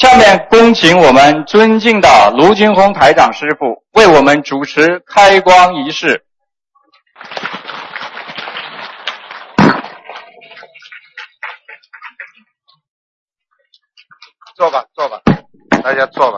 下面恭请我们尊敬的卢军宏台长师父为我们主持开光仪式。 坐吧，大家坐吧。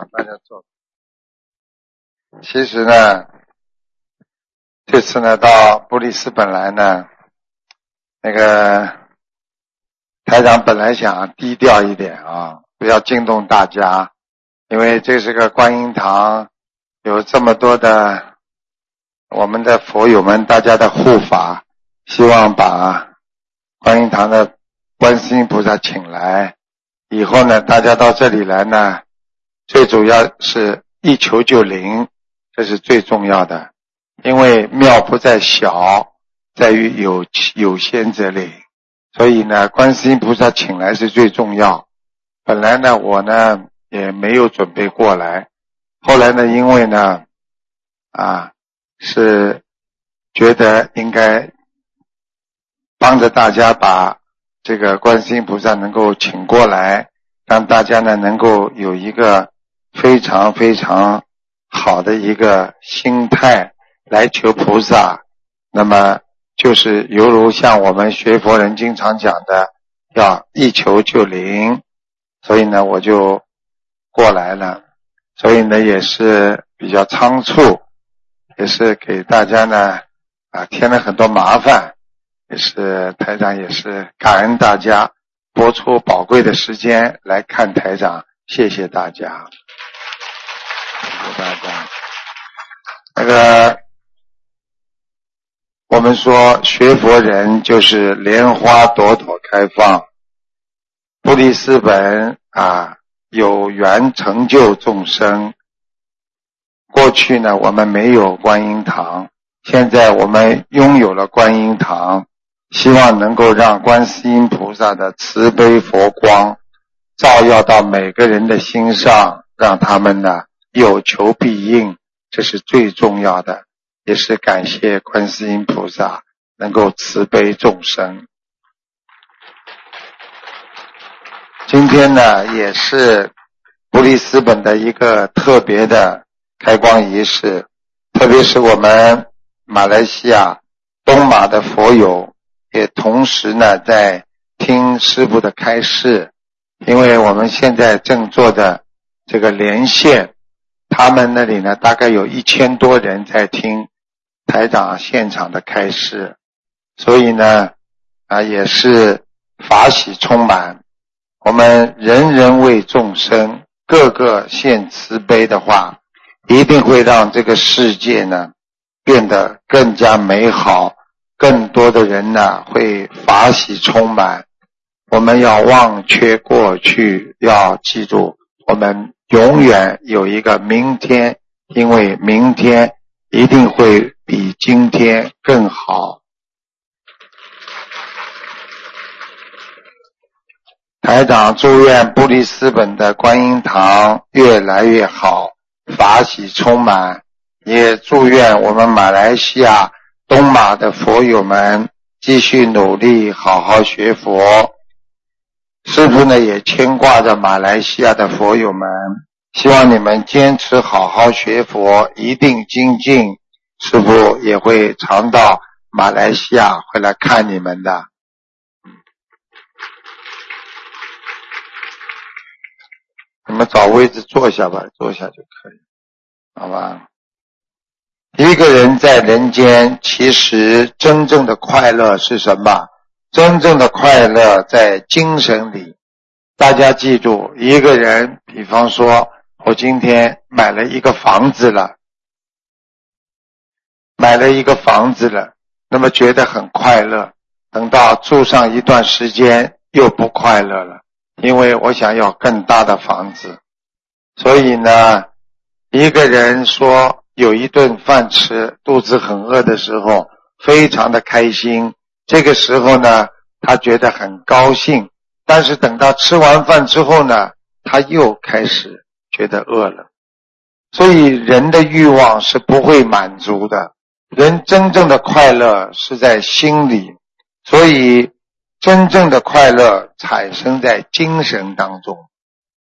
其实呢，这次呢到布里斯本来呢，那个台长本来想低调一点啊，不要惊动大家，因为这是个观音堂，有这么多的我们的佛友们，大家的护法，希望把观音堂的观世音菩萨请来。以后呢，大家到这里来呢，最主要是一求就灵，这是最重要的。因为庙不在小，在于有仙则灵，所以呢，观世音菩萨请来是最重要。本来呢，我呢也没有准备过来，后来呢，因为呢，是觉得应该帮着大家把这个观世音菩萨能够请过来，让大家呢能够有一个非常非常好的一个心态来求菩萨。那么就是犹如像我们学佛人经常讲的，要一求就灵，所以呢我就过来了，所以呢也是比较仓促，也是给大家呢添了很多麻烦，也是台长也是感恩大家拨出宝贵的时间来看台长，谢谢大家，谢谢大家。那个我们说学佛人就是莲花朵朵开放，布里斯本有缘成就众生。过去呢我们没有观音堂，现在我们拥有了观音堂，希望能够让观世音菩萨的慈悲佛光照耀到每个人的心上，让他们呢有求必应，这是最重要的，也是感谢观世音菩萨能够慈悲众生。今天呢也是布里斯本的一个特别的开光仪式，特别是我们马来西亚东马的佛友也同时呢在听师父的开示，因为我们现在正做的这个连线，他们那里呢大概有1000多人在听台长现场的开示，所以呢也是法喜充满。我们人人为众生，个个现慈悲的话，一定会让这个世界呢变得更加美好，更多的人呢会法喜充满。我们要忘却过去，要记住我们永远有一个明天，因为明天一定会比今天更好。台长祝愿布里斯本的观音堂越来越好，法喜充满，也祝愿我们马来西亚东马的佛友们继续努力好好学佛。师父呢也牵挂着马来西亚的佛友们，希望你们坚持好好学佛，一定精进。师父也会常到马来西亚会来看你们的。你们找位置坐下吧，坐下就可以，好吧？一个人在人间，其实真正的快乐是什么？真正的快乐在精神里。大家记住，一个人，比方说我今天买了一个房子了，那么觉得很快乐，等到住上一段时间又不快乐了，因为我想要更大的房子。所以呢，一个人说有一顿饭吃，肚子很饿的时候非常的开心，这个时候呢他觉得很高兴，但是等到吃完饭之后呢，他又开始觉得饿了。所以人的欲望是不会满足的，人真正的快乐是在心里，所以真正的快乐产生在精神当中。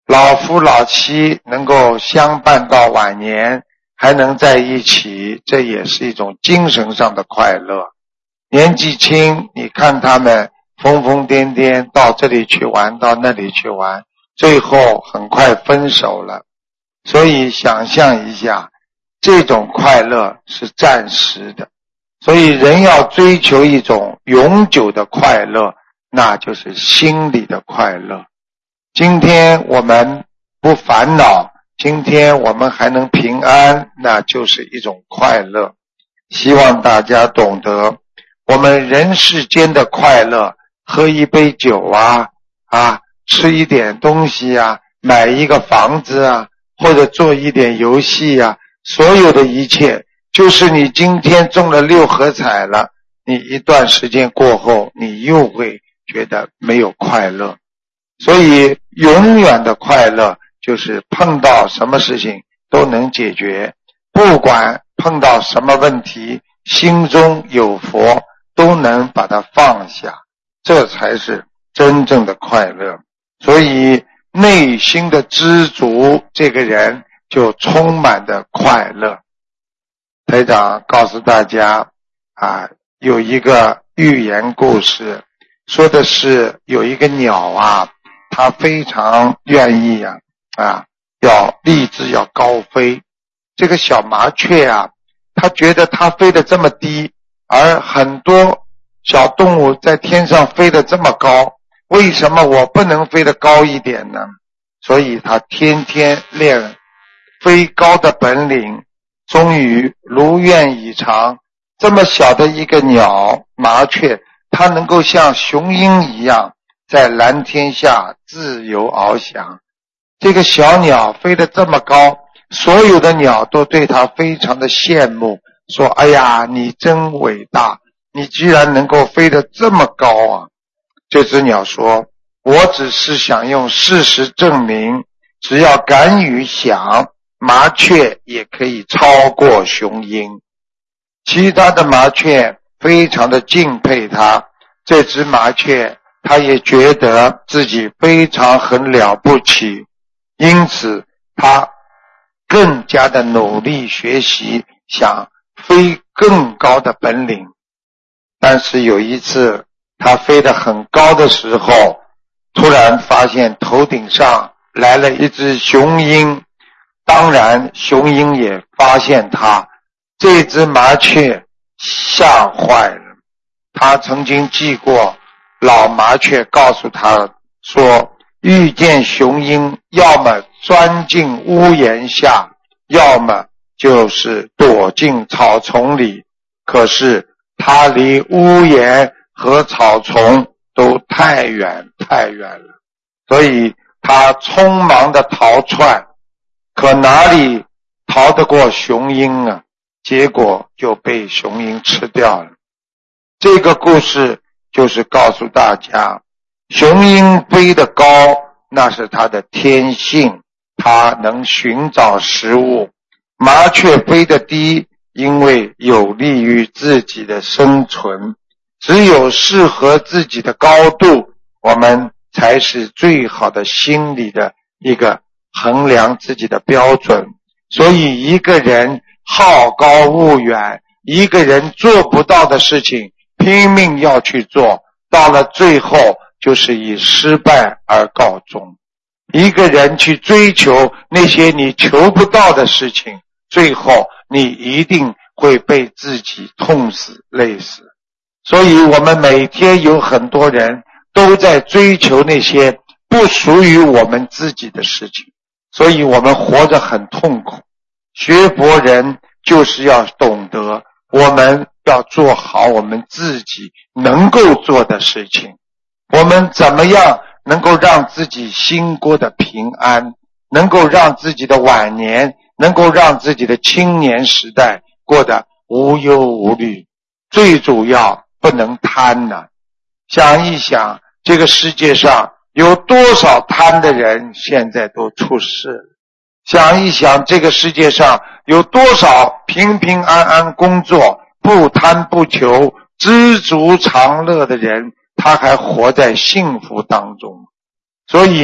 老夫老妻能够相伴到晚年，还能在一起，这也是一种精神上的快乐。年纪轻，你看他们疯疯癫癫，到这里去玩，到那里去玩，最后很快分手了。所以想象一下，这种快乐是暂时的，所以人要追求一种永久的快乐，那就是心里的快乐。今天我们不烦恼，今天我们还能平安，那就是一种快乐。希望大家懂得，我们人世间的快乐，喝一杯酒啊，吃一点东西啊，买一个房子啊，或者做一点游戏啊，所有的一切，就是你今天中了6合彩了，你一段时间过后，你又会觉得没有快乐。所以永远的快乐就是碰到什么事情都能解决，不管碰到什么问题，心中有佛，都能把它放下，这才是真正的快乐。所以内心的知足，这个人就充满的快乐。台长告诉大家有一个寓言故事，说的是有一个鸟他非常愿意要立志要高飞。这个小麻雀他觉得他飞得这么低，而很多小动物在天上飞得这么高，为什么我不能飞得高一点呢？所以他天天练飞高的本领，终于如愿以偿。这么小的一个鸟麻雀，它能够像雄鹰一样在蓝天下自由翱翔。这个小鸟飞得这么高，所有的鸟都对它非常的羡慕，说哎呀，你真伟大，你居然能够飞得这么高啊。这只鸟说，我只是想用事实证明，只要敢于想，麻雀也可以超过雄鹰。其他的麻雀非常的敬佩它，这只麻雀它也觉得自己非常很了不起，因此它更加的努力学习，想飞更高的本领。但是有一次它飞得很高的时候，突然发现头顶上来了一只雄鹰，当然雄鹰也发现它，这只麻雀吓坏了。他曾经记过老麻雀告诉他说，遇见雄鹰，要么钻进屋檐下，要么就是躲进草丛里。可是他离屋檐和草丛都太远太远了，所以他匆忙的逃窜，可哪里逃得过雄鹰啊？结果就被雄鹰吃掉了。这个故事就是告诉大家，雄鹰飞得高，那是它的天性，它能寻找食物。麻雀飞得低，因为有利于自己的生存。只有适合自己的高度，我们才是最好的心理的一个衡量自己的标准。所以一个人好高骛远，一个人做不到的事情拼命要去做，到了最后就是以失败而告终。一个人去追求那些你求不到的事情，最后你一定会被自己痛死累死。所以我们每天有很多人都在追求那些不属于我们自己的事情，所以我们活着很痛苦。学佛人就是要懂得，我们要做好我们自己能够做的事情。我们怎么样能够让自己心过得平安，能够让自己的晚年，能够让自己的青年时代过得无忧无虑。最主要不能贪呢。想一想，这个世界上有多少贪的人现在都出事了。想一想，这个世界上有多少平平安安工作，不贪不求，知足常乐的人，他还活在幸福当中。所以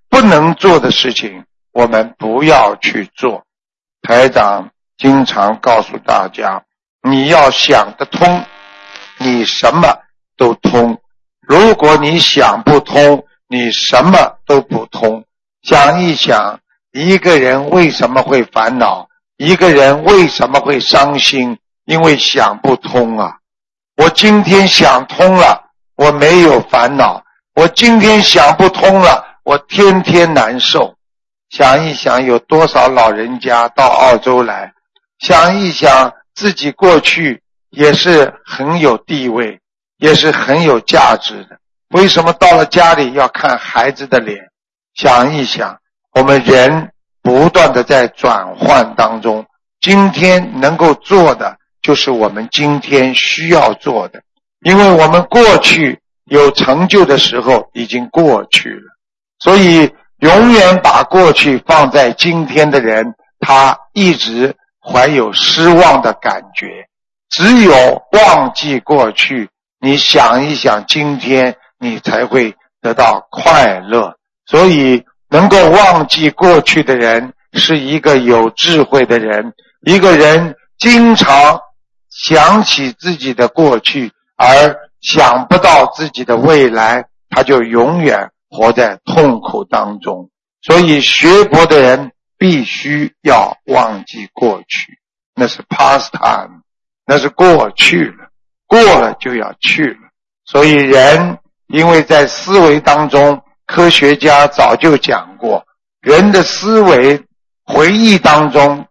不能做的事情我们不要去做。台长经常告诉大家，你要想得通，你什么都通。如果你想不通，你什么都不通。想一想，一个人为什么会烦恼，一个人为什么会伤心，因为想不通啊。我今天想通了，我没有烦恼，我今天想不通了，我天天难受。想一想，有多少老人家到澳洲来，想一想自己过去也是很有地位，也是很有价值的，为什么到了家里要看孩子的脸？想一想，我们人不断的在转换当中，今天能够做的就是我们今天需要做的，因为我们过去有成就的时候已经过去了，所以永远把过去放在今天的人，他一直怀有失望的感觉。只有忘记过去，你想一想今天，你才会得到快乐。所以能够忘记过去的人是一个有智慧的人，一个人经常想起自己的过去而想不到自己的未来，他就永远活在痛苦当中。所以学佛的人必须要忘记过去，那是 past time， 那是过去了，过了就要去了。所以人因为在思维当中，科学家早就讲过，人的思维回忆当中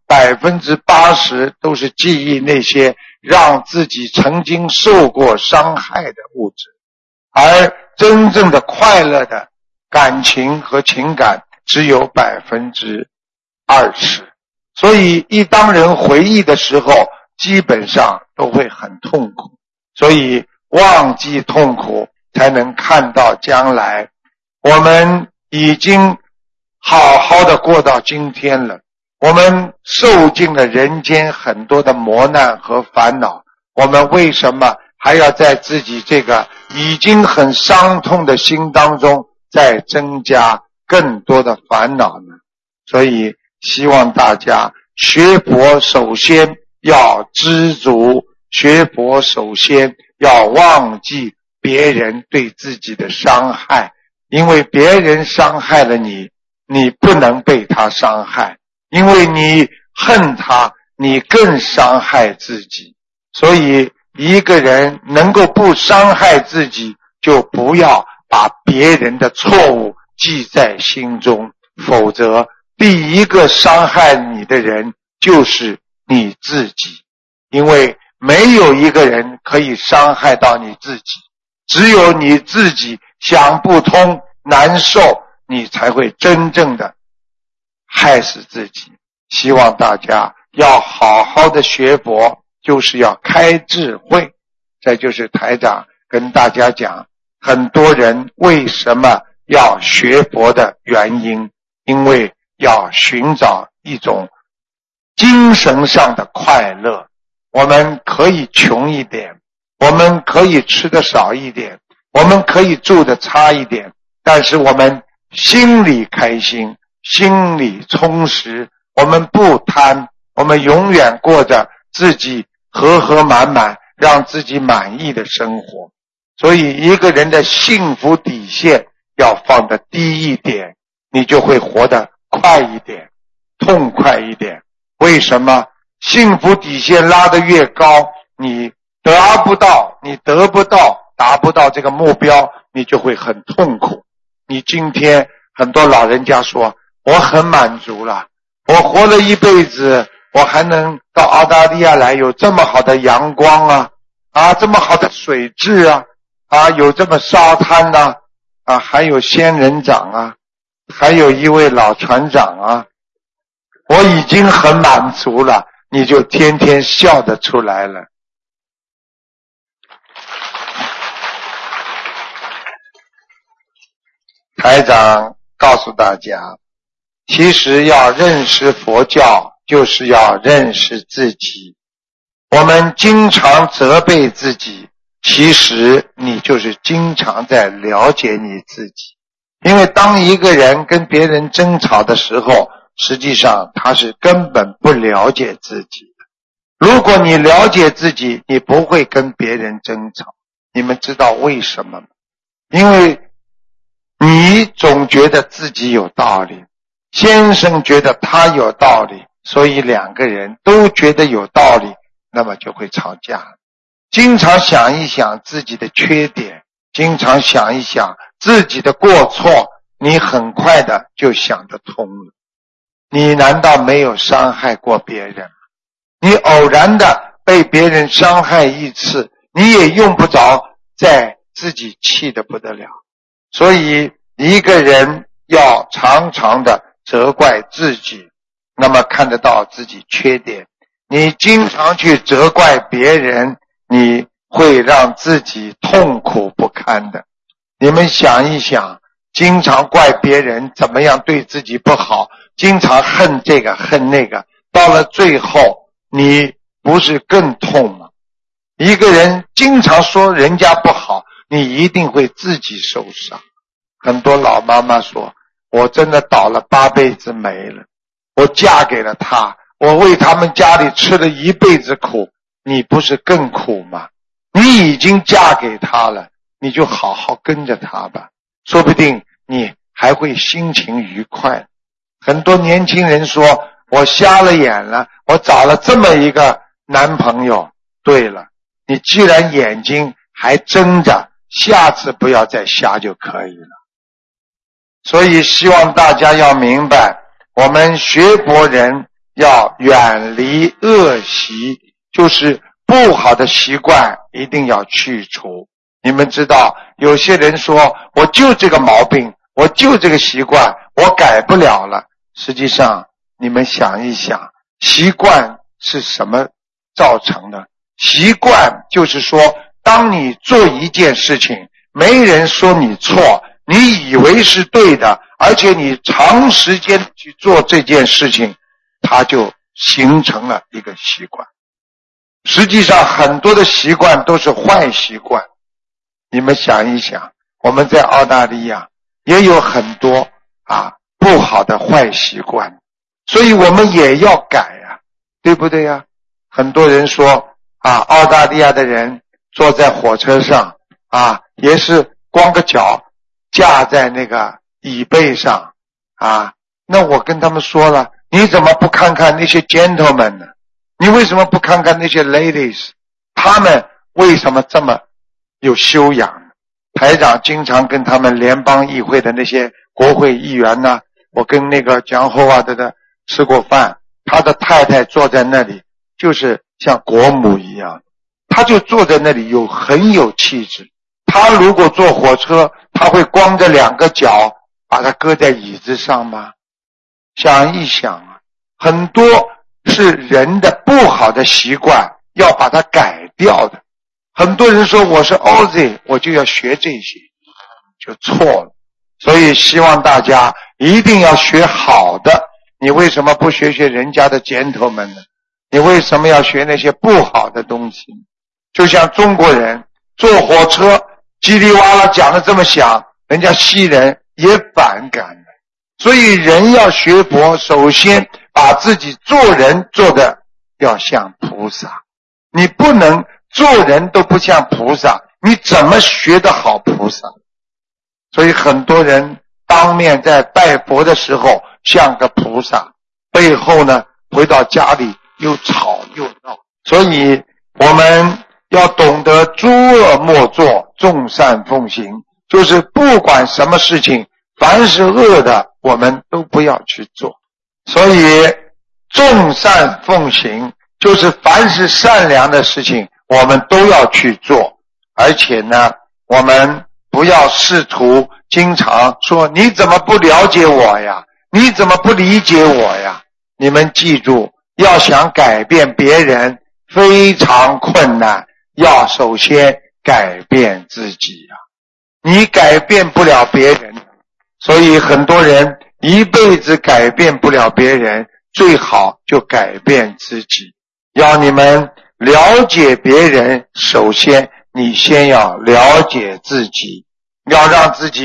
80% 都是记忆那些让自己曾经受过伤害的物质，而真正的快乐的感情和情感只有 20%。所以一当人回忆的时候，基本上都会很痛苦。所以忘记痛苦才能看到将来。我们已经好好的过到今天了，我们受尽了人间很多的磨难和烦恼，我们为什么还要在自己这个已经很伤痛的心当中再增加更多的烦恼呢？所以希望大家学佛首先要知足，学佛首先要忘记别人对自己的伤害，因为别人伤害了你，你不能被他伤害，因为你恨他，你更伤害自己。所以一个人能够不伤害自己，就不要把别人的错误记在心中，否则第一个伤害你的人就是你自己。因为没有一个人可以伤害到你自己，只有你自己想不通难受，你才会真正的害死自己。希望大家要好好的学佛，就是要开智慧。这就是台长跟大家讲，很多人为什么要学佛的原因，因为要寻找一种精神上的快乐。我们可以穷一点，我们可以吃得少一点，我们可以住得差一点，但是我们心里开心，心里充实，我们不贪，我们永远过着自己和和满满，让自己满意的生活。所以一个人的幸福底线要放得低一点，你就会活得快一点，痛快一点。为什么？幸福底线拉得越高，你得不到，达不到这个目标，你就会很痛苦。你今天很多老人家说，我很满足了，我活了一辈子，我还能到澳大利亚来，有这么好的阳光啊，这么好的水质啊，有这么沙滩啊，还有仙人掌啊，还有一位老船长啊，我已经很满足了，你就天天笑得出来了。台长告诉大家，其实要认识佛教，就是要认识自己。我们经常责备自己，其实你就是经常在了解你自己。 因为当一个人跟别人争吵的时候，实际上他是根本不了解自己的。如果你了解自己，你不会跟别人争吵。你们知道为什么吗？因为你总觉得自己有道理，先生觉得他有道理，所以两个人都觉得有道理，那么就会吵架。经常想一想自己的缺点，经常想一想自己的过错，你很快的就想得通了。你难道没有伤害过别人？你偶然的被别人伤害一次，你也用不着再自己气得不得了。所以一个人要常常的责怪自己，那么看得到自己缺点。你经常去责怪别人，你会让自己痛苦不堪的。你们想一想，经常怪别人怎么样对自己不好，经常恨这个恨那个，到了最后你不是更痛吗？一个人经常说人家不好，你一定会自己受伤。很多老妈妈说，我真的倒了8辈子霉了，我嫁给了他，我为他们家里吃了1辈子苦，你不是更苦吗？你已经嫁给他了，你就好好跟着他吧，说不定你还会心情愉快。很多年轻人说，我瞎了眼了，我找了这么一个男朋友。对了，你既然眼睛还睁着，下次不要再瞎就可以了。所以希望大家要明白，我们学佛人要远离恶习，就是不好的习惯一定要去除。你们知道，有些人说我就这个毛病，我就这个习惯，我改不了了。实际上你们想一想，习惯是什么造成的？习惯就是说，当你做一件事情，没人说你错，你以为是对的，而且你长时间去做这件事情，它就形成了一个习惯。实际上很多的习惯都是坏习惯。你们想一想，我们在澳大利亚也有很多不好的坏习惯，所以我们也要改对不对很多人说澳大利亚的人坐在火车上也是光个脚架在那个椅背上那我跟他们说了，你怎么不看看那些 gentlemen 呢？你为什么不看看那些 ladies？ 他们为什么这么有修养？台长经常跟他们联邦议会的那些国会议员我跟那个江厚的吃过饭，他的太太坐在那里就是像国母一样，他就坐在那里很有气质。他如果坐火车，他会光着2个脚把它搁在椅子上吗？想一想很多是人的不好的习惯，要把它改掉的。很多人说我是 Aussie， 我就要学这些，就错了。所以希望大家一定要学好的。你为什么不学人家的 gentleman 呢？你为什么要学那些不好的东西？就像中国人坐火车叽里哇啦讲得这么响，人家西人也反感的。所以人要学佛，首先把自己做人做得要像菩萨。你不能做人都不像菩萨，你怎么学得好菩萨？所以很多人当面在拜佛的时候像个菩萨，背后呢回到家里又吵又闹。所以我们要懂得诸恶莫作，众善奉行，就是不管什么事情，凡是恶的我们都不要去做。所以众善奉行就是凡是善良的事情我们都要去做。而且呢，我们不要试图经常说你怎么不了解我呀，你怎么不理解我呀。你们记住，要想改变别人非常困难，要首先改变自己你改变不了别人，所以很多人一辈子改变不了别人，最好就改变自己。要你们了解别人，首先你先要了解自己，要让自己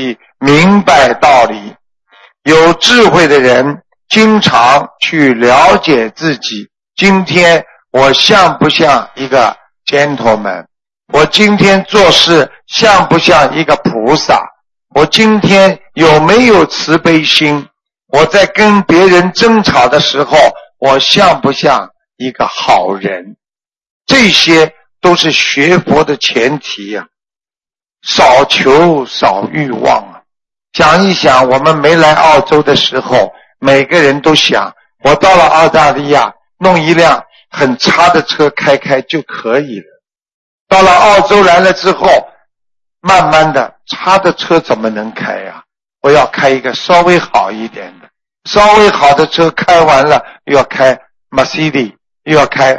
明白道理。有智慧的人经常去了解自己，今天我像不像一个 gentleman， 我今天做事像不像一个菩萨，我今天有没有慈悲心，我在跟别人争吵的时候我像不像一个好人，这些都是学佛的前提啊。少求少欲望啊！想一想，我们没来澳洲的时候，每个人都想，我到了澳大利亚，弄一辆很差的车开就可以了。到了澳洲来了之后，慢慢的，差的车怎么能开啊？我要开一个稍微好一点的，稍微好的车开完了，又要开 Mercedes， 又要开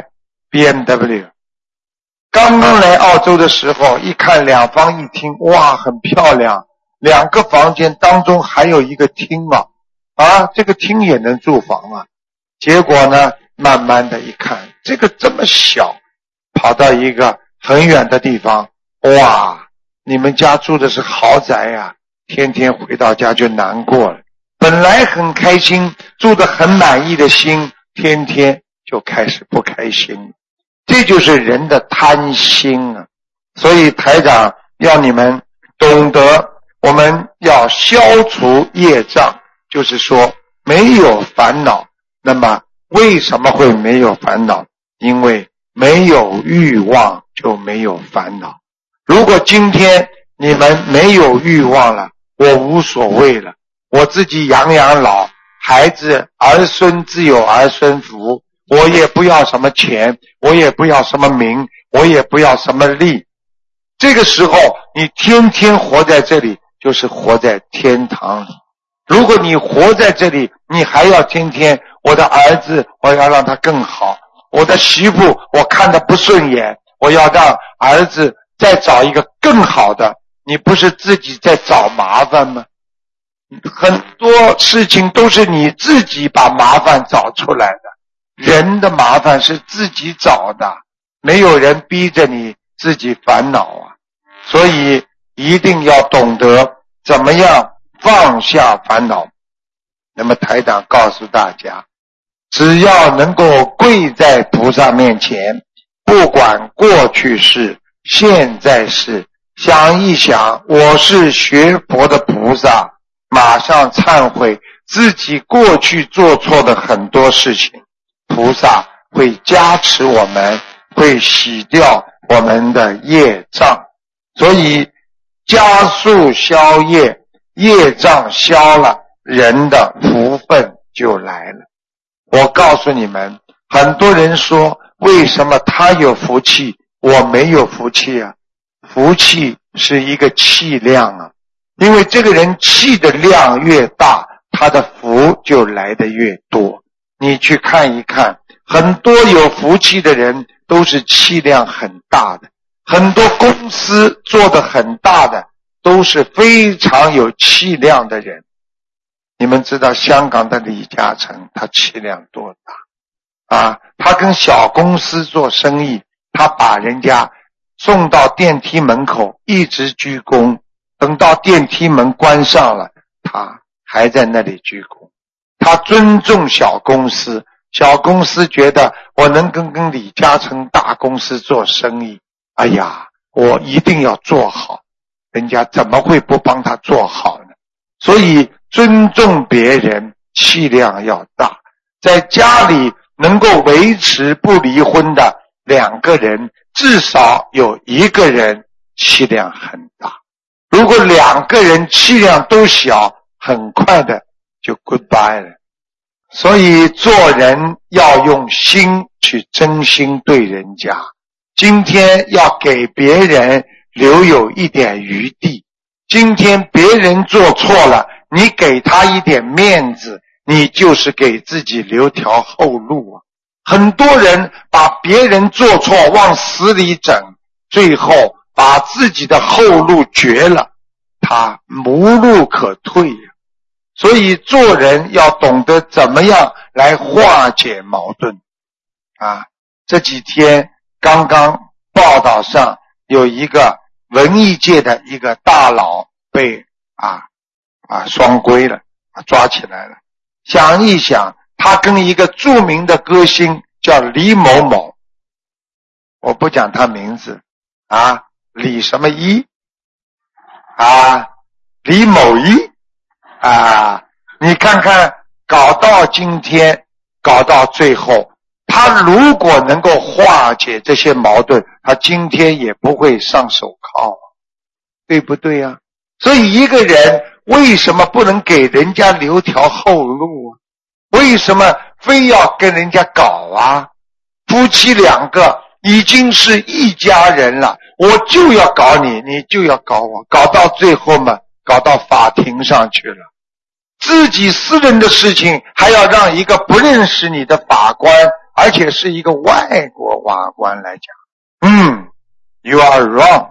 BMW。刚刚来澳洲的时候，一看两房一厅，哇，很漂亮，2个房间当中还有一个厅这个厅也能住房啊。结果呢，慢慢的一看，这个这么小，跑到一个很远的地方，哇，你们家住的是豪宅啊，天天回到家就难过了。本来很开心，住得很满意的心，天天就开始不开心了。这就是人的贪心啊！所以台长要你们懂得，我们要消除业障，就是说没有烦恼。那么为什么会没有烦恼？因为没有欲望就没有烦恼。如果今天你们没有欲望了，我无所谓了，我自己养老，孩子儿孙自有儿孙福，我也不要什么钱，我也不要什么名，我也不要什么利。这个时候你天天活在这里，就是活在天堂里。如果你活在这里，你还要天天，我的儿子我要让他更好，我的媳妇我看得不顺眼，我要让儿子再找一个更好的，你不是自己在找麻烦吗？很多事情都是你自己把麻烦找出来的，人的麻烦是自己找的，没有人逼着你自己烦恼啊。所以一定要懂得怎么样放下烦恼。那么台长告诉大家，只要能够跪在菩萨面前，不管过去式现在式，想一想我是学佛的菩萨，马上忏悔自己过去做错的很多事情，菩萨会加持我们，会洗掉我们的业障。所以加速消业，业障消了，人的福分就来了。我告诉你们，很多人说为什么他有福气我没有福气啊？福气是一个气量啊，因为这个人气的量越大，他的福就来得越多。你去看一看，很多有福气的人都是气量很大的，很多公司做得很大的都是非常有气量的人。你们知道香港的李嘉诚他气量多大他跟小公司做生意，他把人家送到电梯门口一直鞠躬，等到电梯门关上了，他还在那里鞠躬。他尊重小公司，小公司觉得我能跟李嘉诚大公司做生意，哎呀，我一定要做好，人家怎么会不帮他做好呢？所以尊重别人，气量要大。在家里能够维持不离婚的2个人，至少有1个人气量很大。如果2个人气量都小，很快的就 goodbye 了。所以做人要用心去真心对人家，今天要给别人留有一点余地。今天别人做错了，你给他一点面子，你就是给自己留条后路啊。很多人把别人做错往死里整，最后把自己的后路绝了，他无路可退呀。所以做人要懂得怎么样来化解矛盾这几天刚刚报道上有一个文艺界的一个大佬被双规了，抓起来了。想一想，他跟一个著名的歌星叫李某某，我不讲他名字李什么一李某一你看看搞到今天，搞到最后，他如果能够化解这些矛盾，他今天也不会上手铐，对不对啊？所以一个人为什么不能给人家留条后路啊？为什么非要跟人家搞啊？夫妻两个已经是一家人了，我就要搞你，你就要搞我，搞到最后嘛，搞到法庭上去了。自己私人的事情还要让一个不认识你的法官，而且是一个外国法官来讲，You are wrong.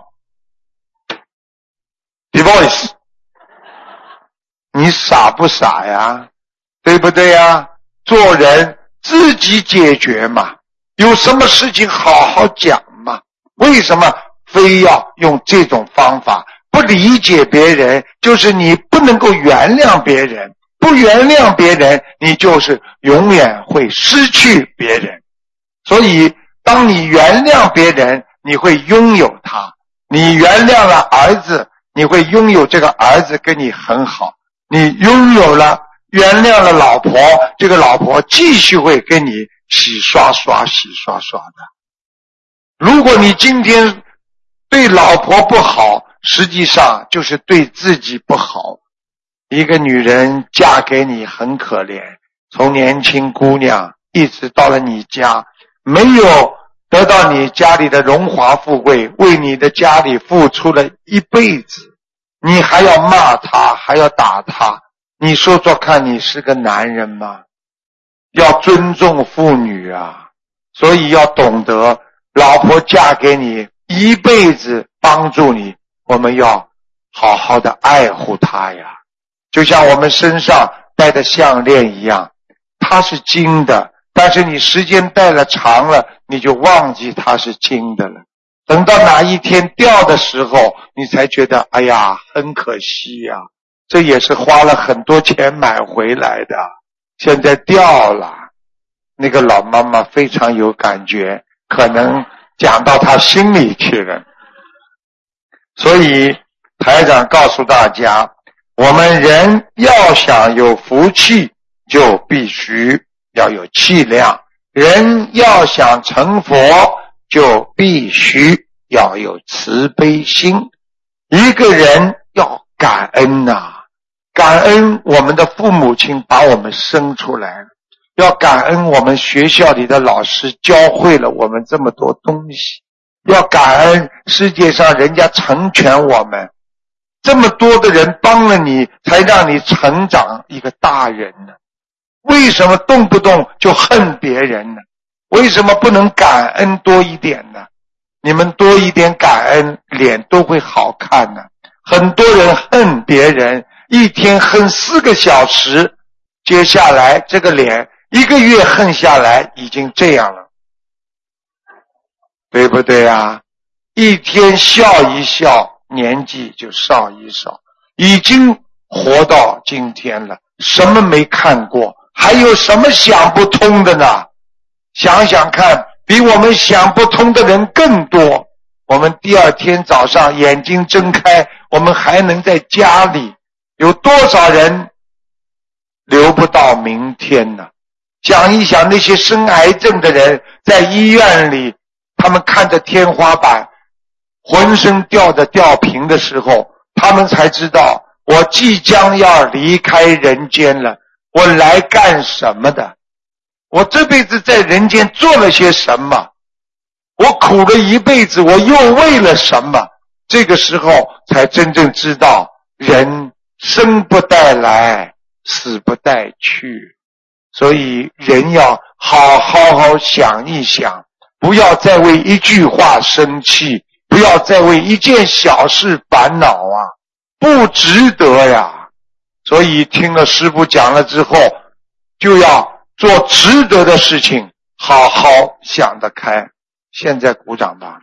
Divorce. 你傻不傻呀？对不对呀？做人自己解决嘛，有什么事情好好讲嘛，为什么非要用这种方法？不理解别人，就是你不能够原谅别人，不原谅别人，你就是永远会失去别人。所以当你原谅别人，你会拥有他，你原谅了儿子，你会拥有这个儿子跟你很好，你拥有了原谅了老婆，这个老婆继续会跟你洗刷刷的。如果你今天对老婆不好，实际上就是对自己不好。一个女人嫁给你很可怜，从年轻姑娘一直到了你家，没有得到你家里的荣华富贵，为你的家里付出了一辈子，你还要骂她，还要打她，你说说看，你是个男人吗？要尊重妇女啊，所以要懂得，老婆嫁给你一辈子帮助你，我们要好好的爱护她呀。就像我们身上戴的项链一样，它是金的，但是你时间戴了长了，你就忘记它是金的了。等到哪一天掉的时候，你才觉得哎呀很可惜呀，这也是花了很多钱买回来的，现在掉了。那个老妈妈非常有感觉，可能讲到她心里去了。所以台长告诉大家，我们人要想有福气，就必须要有气量，人要想成佛，就必须要有慈悲心。一个人要感恩感恩我们的父母亲把我们生出来，要感恩我们学校里的老师教会了我们这么多东西，要感恩世界上人家成全我们，这么多的人帮了你，才让你成长一个大人呢。为什么动不动就恨别人呢？为什么不能感恩多一点呢？你们多一点感恩，脸都会好看呢。很多人恨别人，一天恨4个小时，接下来这个脸1个月恨下来已经这样了，对不对啊？一天笑一笑，年纪就少一少，已经活到今天了，什么没看过，还有什么想不通的呢？想想看，比我们想不通的人更多。我们第二天早上眼睛睁开，我们还能在家里，有多少人留不到明天呢？想一想那些生癌症的人，在医院里，他们看着天花板，浑身吊瓶的时候，他们才知道，我即将要离开人间了，我来干什么的？我这辈子在人间做了些什么？我苦了一辈子，我又为了什么？这个时候才真正知道，人生不带来，死不带去。所以人要好好想一想，不要再为一句话生气，不要再为一件小事烦恼不值得呀。所以听了师父讲了之后，就要做值得的事情，好好想得开。现在鼓掌吧。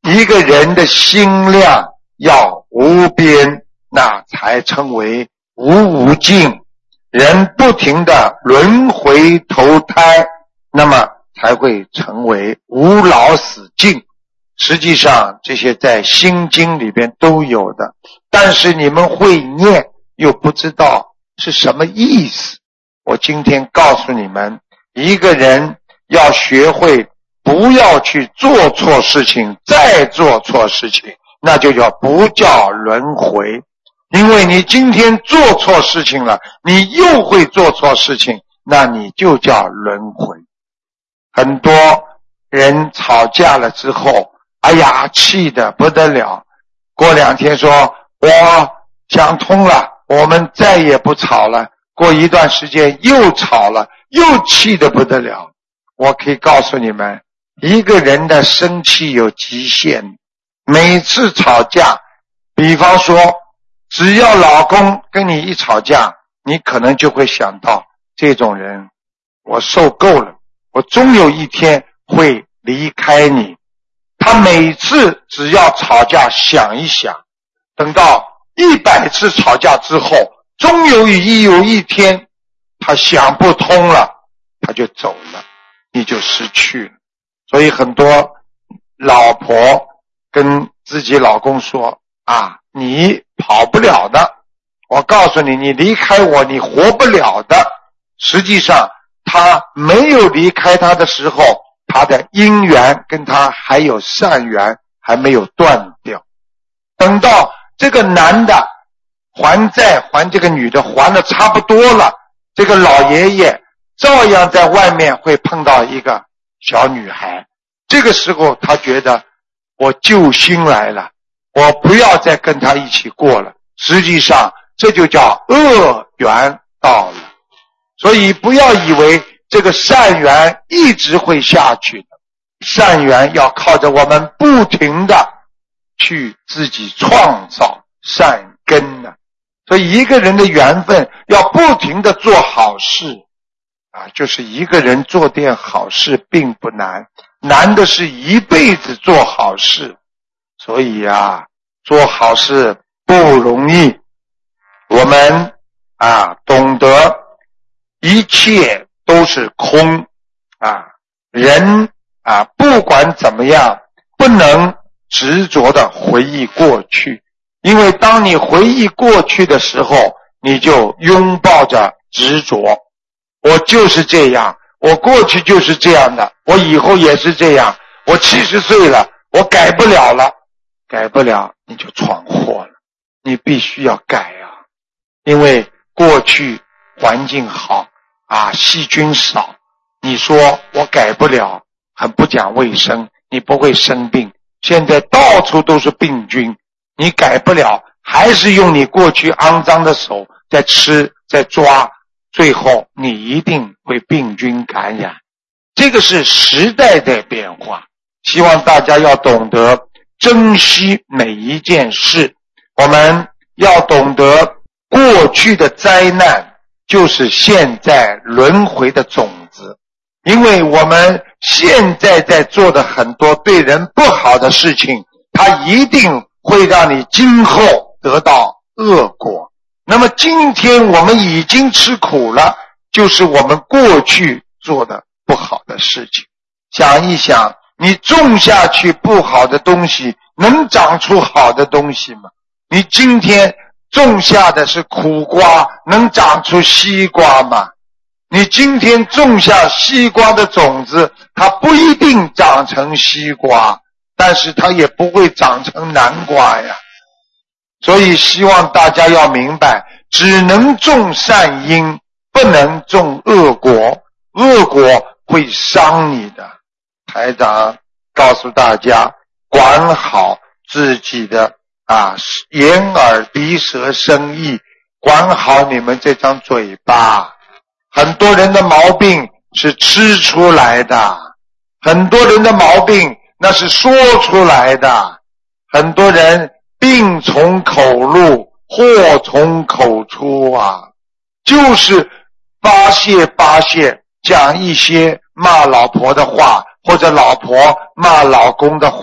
一个人的心量要无边，那才称为无尽。人不停的轮回投胎，那么才会成为无老死尽。实际上这些在心经里边都有的，但是你们会念又不知道是什么意思。我今天告诉你们，一个人要学会不要去做错事情，再做错事情，那就叫不叫轮回。因为你今天做错事情了，你又会做错事情，那你就叫轮回。很多人吵架了之后，哎呀，气得不得了，过2天说我想通了，我们再也不吵了，过一段时间又吵了，又气得不得了。我可以告诉你们，一个人的生气有极限，每次吵架，比方说只要老公跟你一吵架，你可能就会想到，这种人我受够了，我终有一天会离开你。他每次只要吵架想一想，等到100次吵架之后，终有一天他想不通了，他就走了，你就失去了。所以很多老婆跟自己老公说啊，你跑不了的，我告诉你，你离开我你活不了的。实际上他没有离开他的时候，他的姻缘跟他还有善缘还没有断掉。等到这个男的还债还这个女的还的差不多了，这个老爷爷照样在外面会碰到一个小女孩，这个时候他觉得我救星来了，我不要再跟他一起过了。实际上这就叫恶缘到了。所以不要以为这个善缘一直会下去的，善缘要靠着我们不停的去自己创造善根呢。所以一个人的缘分要不停的做好事啊，就是一个人做点好事并不难，难的是一辈子做好事。所以啊，做好事不容易。我们懂得一切都是空啊，人不管怎么样不能执着的回忆过去，因为当你回忆过去的时候，你就拥抱着执着。我就是这样，我过去就是这样的，我以后也是这样，我70岁了，我改不了了，改不了你就闯祸了，你必须要改啊。因为过去环境好细菌少，你说我改不了，很不讲卫生，你不会生病。现在到处都是病菌，你改不了，还是用你过去肮脏的手在吃在抓，最后你一定会病菌感染。这个是时代的变化，希望大家要懂得珍惜每一件事。我们要懂得过去的灾难就是现在轮回的种子，因为我们现在在做的很多对人不好的事情，它一定会让你今后得到恶果。那么今天我们已经吃苦了，就是我们过去做的不好的事情。想一想，你种下去不好的东西，能长出好的东西吗？你今天种下的是苦瓜，能长出西瓜吗？你今天种下西瓜的种子，它不一定长成西瓜，但是它也不会长成南瓜呀。所以希望大家要明白，只能种善因，不能种恶果，恶果会伤你的。台长告诉大家，管好自己的眼耳鼻舌身意，管好你们这张嘴巴。很多人的毛病是吃出来的，很多人的毛病那是说出来的，很多人病从口入，祸从口出就是发泄讲一些骂老婆的话，或者老婆骂老公的话，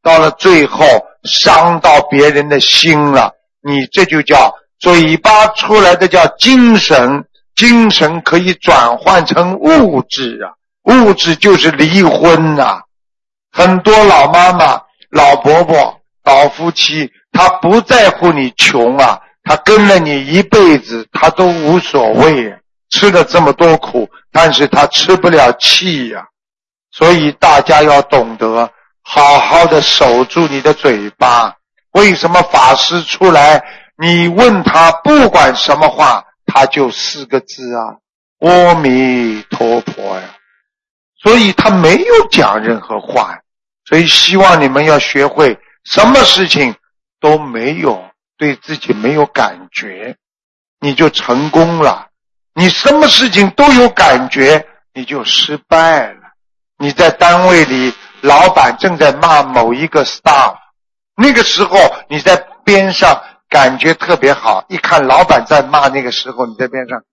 到了最后伤到别人的心了，你这就叫嘴巴出来的叫精神，精神可以转换成物质啊，物质就是离婚啊。很多老妈妈、老伯伯、老夫妻，他不在乎你穷啊，他跟了你一辈子，他都无所谓，吃了这么多苦，但是他吃不了气呀。所以大家要懂得好好的守住你的嘴巴。为什么法师出来，你问他不管什么话，他就4个字啊，阿弥陀佛呀。所以他没有讲任何话。所以希望你们要学会，什么事情都没有，对自己没有感觉，你就成功了。你什么事情都有感觉，你就失败了。你在单位里，老板正在骂某一个 staff， 那个时候你在边上感觉特别好，一看老板在骂，那个时候你在边上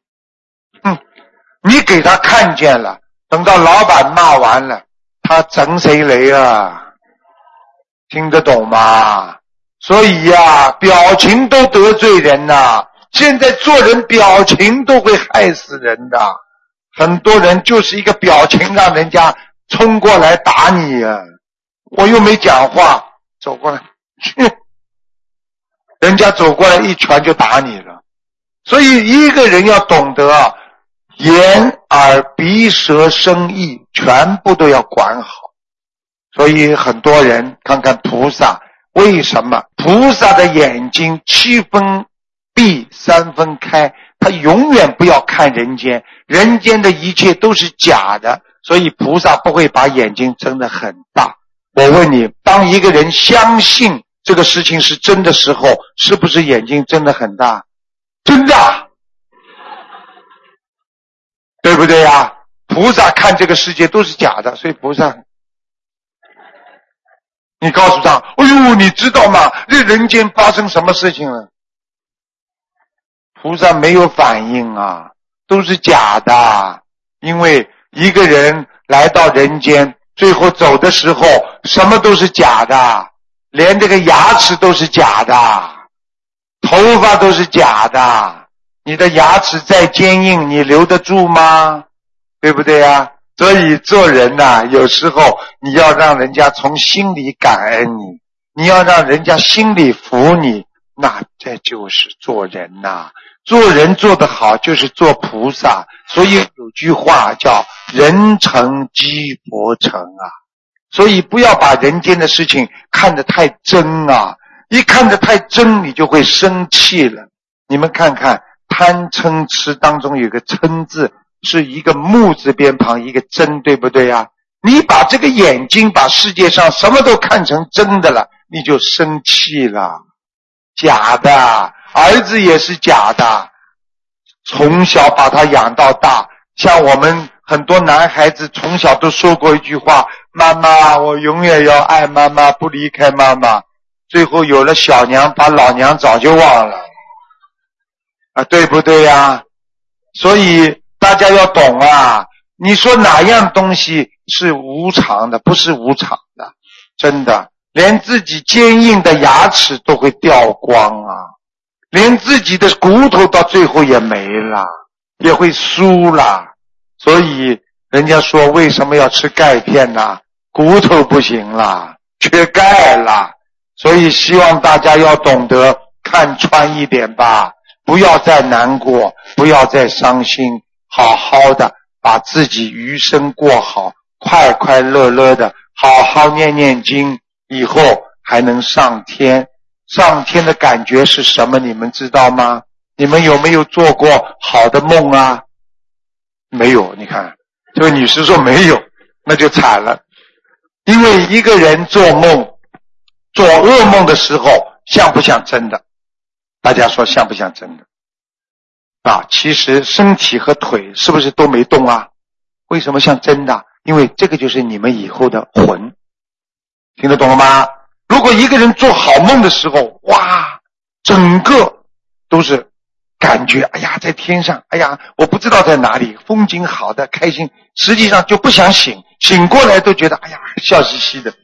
你给他看见了，等到老板骂完了，他整谁雷啊？听得懂吗？所以呀，表情都得罪人呐。现在做人表情都会害死人的，很多人就是一个表情让人家冲过来打你啊！我又没讲话，走过来，人家走过来一拳就打你了。所以一个人要懂得眼耳鼻舌身意全部都要管好。所以很多人看看菩萨，为什么菩萨的眼睛7分闭3分开，他永远不要看人间，人间的一切都是假的，所以菩萨不会把眼睛睁得很大。我问你，当一个人相信这个事情是真的时候，是不是眼睛睁得很大？真的，对不对呀？菩萨看这个世界都是假的，所以菩萨，你告诉他，哎呦，你知道吗？这人间发生什么事情了？菩萨没有反应啊，都是假的。因为一个人来到人间，最后走的时候，什么都是假的，连这个牙齿都是假的，头发都是假的。你的牙齿再坚硬，你留得住吗？对不对啊？所以做人啊，有时候你要让人家从心里感恩你，你要让人家心里服你，那这就是做人呐。做人做得好就是做菩萨。所以有句话叫人成即佛成啊。所以不要把人间的事情看得太真啊，一看得太真你就会生气了。你们看看贪嗔痴当中有个嗔字，是一个木字边旁一个真，对不对啊？你把这个眼睛把世界上什么都看成真的了，你就生气了。假的，儿子也是假的，从小把他养到大。像我们很多男孩子从小都说过一句话，妈妈，我永远要爱妈妈，不离开妈妈。最后有了小娘，把老娘早就忘了啊，对不对呀？所以大家要懂啊，你说哪样东西是无常的？不是无常的，真的，连自己坚硬的牙齿都会掉光啊，连自己的骨头到最后也没了，也会酥了。所以人家说为什么要吃钙片呢？骨头不行了，缺钙了。所以希望大家要懂得看穿一点吧，不要再难过，不要再伤心，好好的把自己余生过好，快快乐乐的好好念念经，以后还能上天。上天的感觉是什么你们知道吗？你们有没有做过好的梦啊？没有。你看这位女士说没有，那就惨了。因为一个人做梦做噩梦的时候像不像真的？大家说像不像真的啊？其实身体和腿是不是都没动啊？为什么像真的？因为这个就是你们以后的魂。听得懂了吗？如果一个人做好梦的时候，哇，整个都是感觉，哎呀，在天上，哎呀，我不知道在哪里，风景好的开心，实际上就不想醒，醒过来都觉得，哎呀，笑嘻嘻的，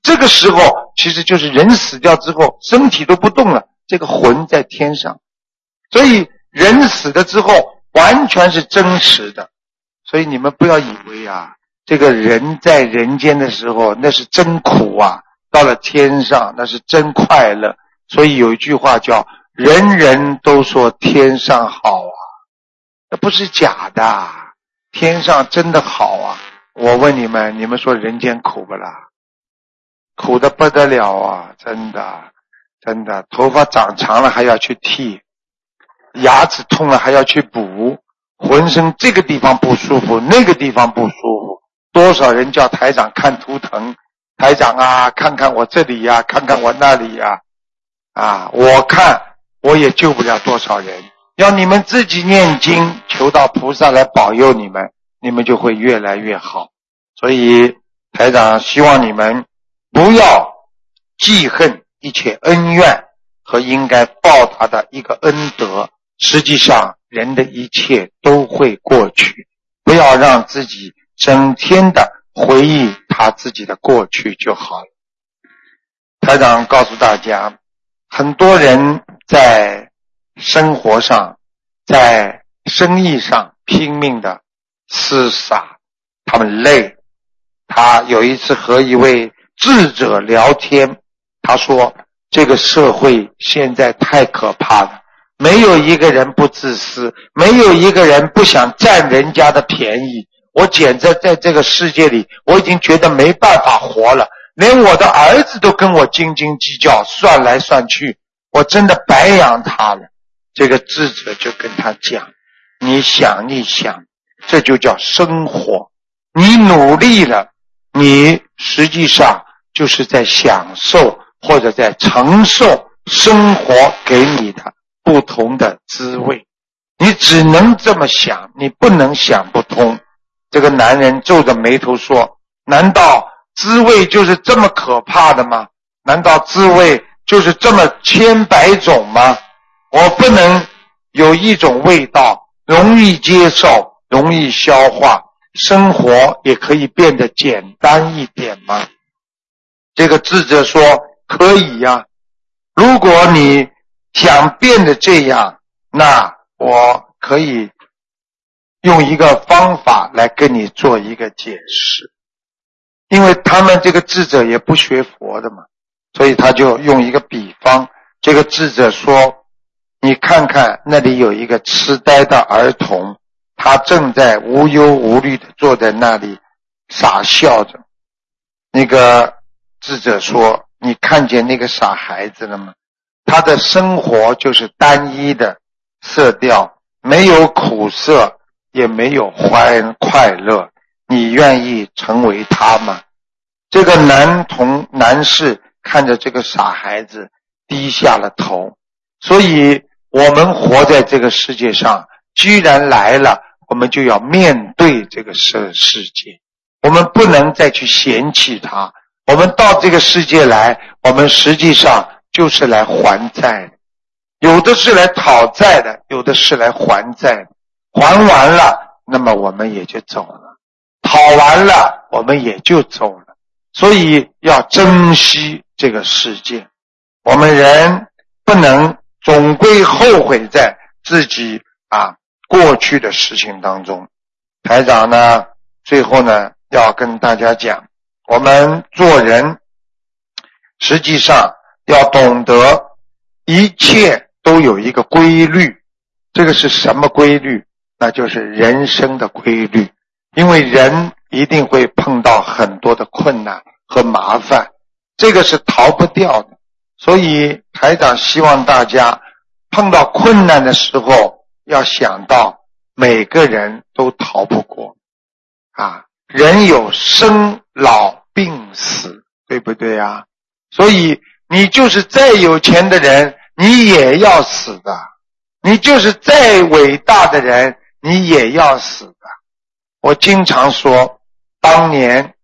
这个时候其实就是人死掉之后身体都不动了，这个魂在天上。所以人死了之后完全是真实的。所以你们不要以为啊，这个人在人间的时候那是真苦啊，到了天上那是真快乐。所以有一句话叫人人都说天上好啊，那不是假的，天上真的好啊。我问你们，你们说人间苦不啦？苦得不得了啊，真的真的，头发长长了还要去剃，牙齿痛了还要去补，浑身这个地方不舒服那个地方不舒服，多少人叫台长看图腾，台长啊看看我这里呀，看看我那里呀，我看我也救不了多少人，要你们自己念经，求到菩萨来保佑你们，你们就会越来越好。所以台长希望你们不要记恨一切恩怨和应该报答的一个恩德，实际上人的一切都会过去，不要让自己整天的回忆他自己的过去就好了。台长告诉大家，很多人在生活上在生意上拼命的厮杀，他们累。他有一次和一位智者聊天，他说这个社会现在太可怕了，没有一个人不自私，没有一个人不想占人家的便宜，我简直在这个世界里我已经觉得没办法活了，连我的儿子都跟我斤斤计较，算来算去我真的白养他了。这个智者就跟他讲，你想一想，这就叫生活，你努力了，你实际上就是在享受或者在承受生活给你的不同的滋味，你只能这么想，你不能想不通。这个男人皱着眉头说，难道滋味就是这么可怕的吗？难道滋味就是这么千百种吗？我不能有一种味道容易接受容易消化，生活也可以变得简单一点吗？这个智者说可以呀，如果你想变得这样，那我可以用一个方法来跟你做一个解释。因为他们这个智者也不学佛的嘛，所以他就用一个比方。这个智者说，你看看那里有一个痴呆的儿童，他正在无忧无虑地坐在那里傻笑着。那个智者说，你看见那个傻孩子了吗？他的生活就是单一的色调，没有苦涩也没有快乐，你愿意成为他吗？这个男士看着这个傻孩子低下了头。所以我们活在这个世界上，居然来了，我们就要面对这个世界，我们不能再去嫌弃它。我们到这个世界来，我们实际上就是来还债的，有的是来讨债的，有的是来还债的。还完了，那么我们也就走了，讨完了我们也就走了。所以要珍惜这个世界，我们人不能总归后悔在自己过去的事情当中。台长呢最后呢要跟大家讲，我们做人实际上要懂得一切都有一个规律。这个是什么规律？那就是人生的规律。因为人一定会碰到很多的困难和麻烦，这个是逃不掉的。所以台长希望大家碰到困难的时候要想到每个人都逃不过人有生老病死，对不对啊？所以你就是再有钱的人你也要死的，你就是再伟大的人你也要死的。我经常说，当年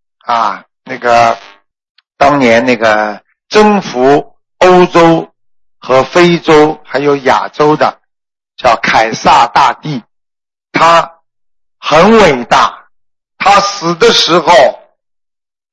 那个征服欧洲和非洲还有亚洲的叫凯撒大帝，他很伟大，他死的时候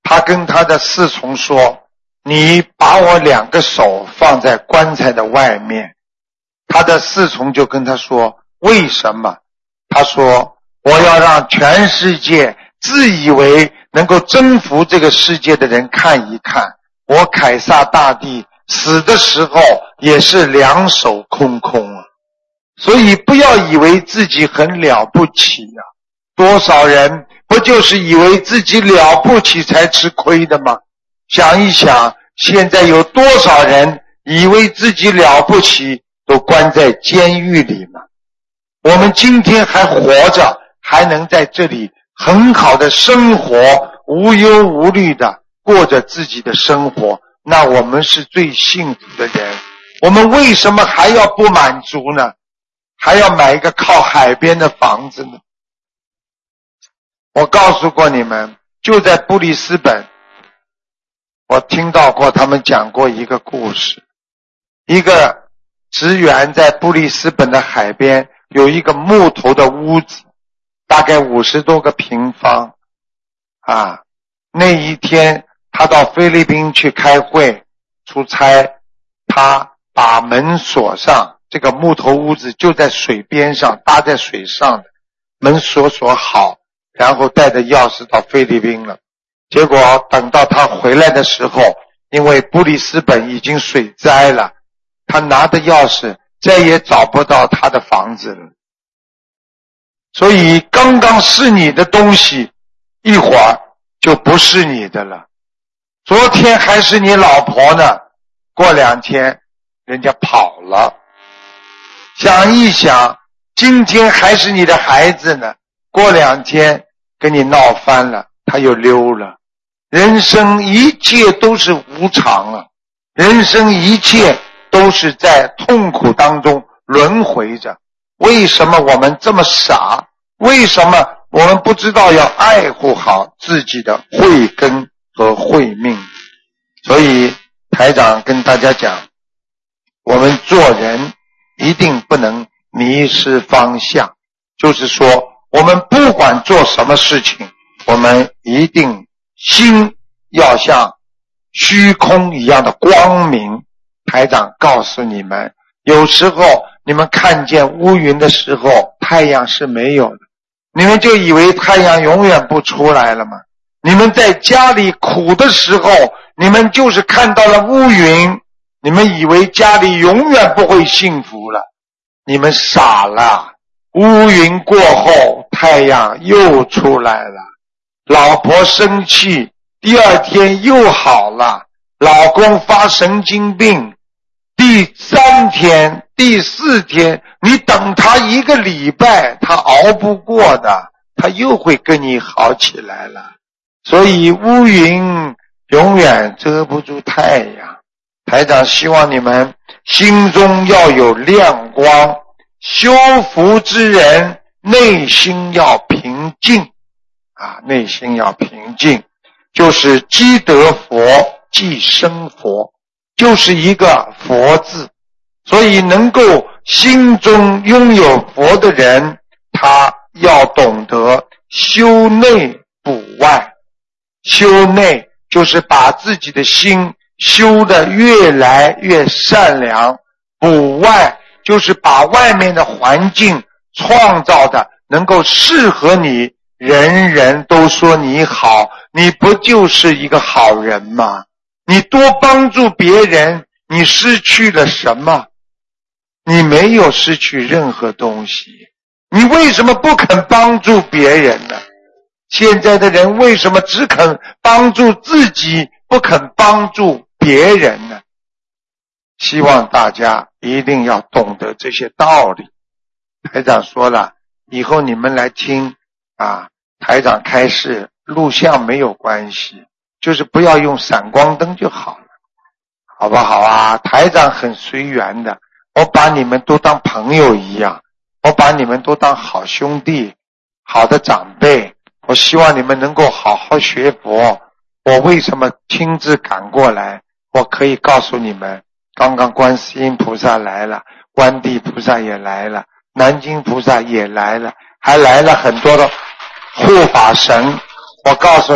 他跟他的侍从说，你把我2个手放在棺材的外面。他的侍从就跟他说，为什么？他说，我要让全世界自以为能够征服这个世界的人看一看，我凯撒大帝死的时候也是2手空空啊。所以不要以为自己很了不起啊，多少人不就是以为自己了不起才吃亏的吗？想一想，现在有多少人以为自己了不起都关在监狱里嘛。我们今天还活着，还能在这里很好的生活，无忧无虑的过着自己的生活，那我们是最幸福的人。我们为什么还要不满足呢？还要买一个靠海边的房子呢？我告诉过你们，就在布里斯本，我听到过他们讲过一个故事。一个职员在布里斯本的海边有一个木头的屋子，大概50多个平方啊。那一天他到菲律宾去开会出差，他把门锁上，这个木头屋子就在水边上，搭在水上的，门锁好，然后带着钥匙到菲律宾了。结果等到他回来的时候，因为布里斯本已经水灾了，他拿着钥匙再也找不到他的房子了。所以刚刚是你的东西，一会儿就不是你的了。昨天还是你老婆呢，过2天人家跑了。想一想，今天还是你的孩子呢，过2天跟你闹翻了，他又溜了。人生一切都是无常啊，人生一切都是在痛苦当中轮回着。为什么我们这么傻？为什么我们不知道要爱护好自己的慧根和慧命？所以台长跟大家讲，我们做人一定不能迷失方向，就是说我们不管做什么事情，我们一定心要像虚空一样的光明。台长告诉你们，有时候你们看见乌云的时候，太阳是没有的，你们就以为太阳永远不出来了吗？你们在家里苦的时候，你们就是看到了乌云，你们以为家里永远不会幸福了，你们傻了。乌云过后，太阳又出来了。老婆生气，第2天又好了。老公发神经病，第3天、第4天，你等他1个礼拜，他熬不过的，他又会跟你好起来了。所以乌云永远遮不住太阳。台长希望你们心中要有亮光，修福之人内心要平静啊，内心要平静，就是积德佛即生佛，就是一个佛字。所以能够心中拥有佛的人，他要懂得修内补外。修内就是把自己的心修得越来越善良，补外就是把外面的环境创造的能够适合你，人人都说你好，你不就是一个好人吗？你多帮助别人，你失去了什么？你没有失去任何东西。你为什么不肯帮助别人呢？现在的人为什么只肯帮助自己，不肯帮助别人呢？希望大家一定要懂得这些道理。台长说了，以后你们来听啊，台长开示，录像没有关系，就是不要用闪光灯就好了，好不好啊？台长很随缘的，我把你们都当朋友一样，我把你们都当好兄弟，好的长辈。我希望你们能够好好学佛。我为什么亲自赶过来？我可以告诉你们，刚刚观世音菩萨来了，观地菩萨也来了，南京菩萨也来了，还来了很多的护法神。我告诉你，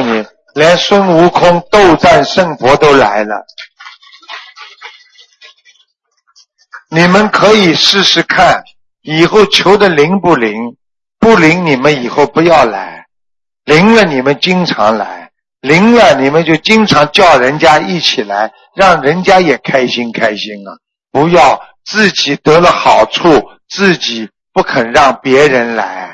连孙悟空斗战胜佛都来了。你们可以试试看，以后求的灵不灵？不灵你们以后不要来，灵了你们经常来，灵了你们就经常叫人家一起来，让人家也开心开心啊！不要自己得了好处，自己不肯让别人来。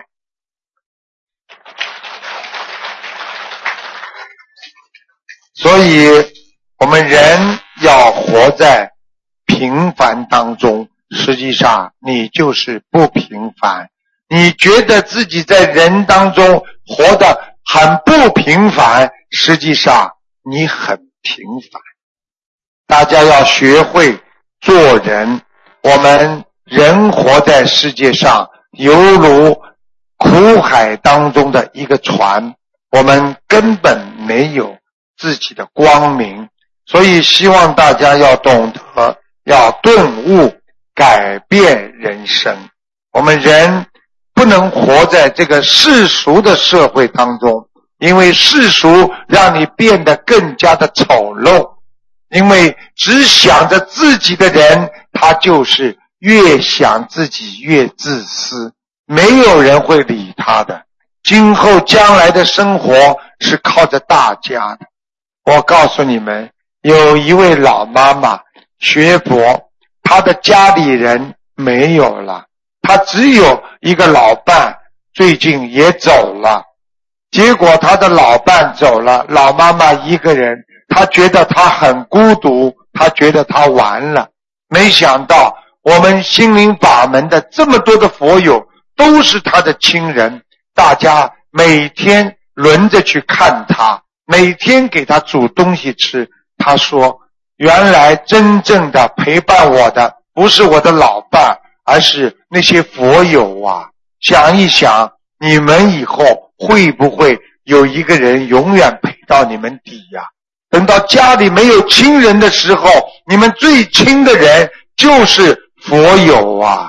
所以我们人要活在平凡当中，实际上你就是不平凡。你觉得自己在人当中活得很不平凡，实际上你很平凡。大家要学会做人，我们人活在世界上犹如苦海当中的一个船，我们根本没有自己的光明，所以希望大家要懂得，要顿悟，改变人生。我们人不能活在这个世俗的社会当中，因为世俗让你变得更加的丑陋，因为只想着自己的人，他就是越想自己越自私，没有人会理他的。今后将来的生活是靠着大家的。我告诉你们，有一位老妈妈学佛，她的家里人没有了，她只有一个老伴，最近也走了。结果她的老伴走了，老妈妈一个人，她觉得她很孤独，她觉得她完了。没想到我们心灵法门的这么多的佛友都是她的亲人，大家每天轮着去看她，每天给他煮东西吃。他说，原来真正的陪伴我的不是我的老伴，而是那些佛友啊。想一想，你们以后会不会有一个人永远陪到你们底呀？等到家里没有亲人的时候，你们最亲的人就是佛友啊。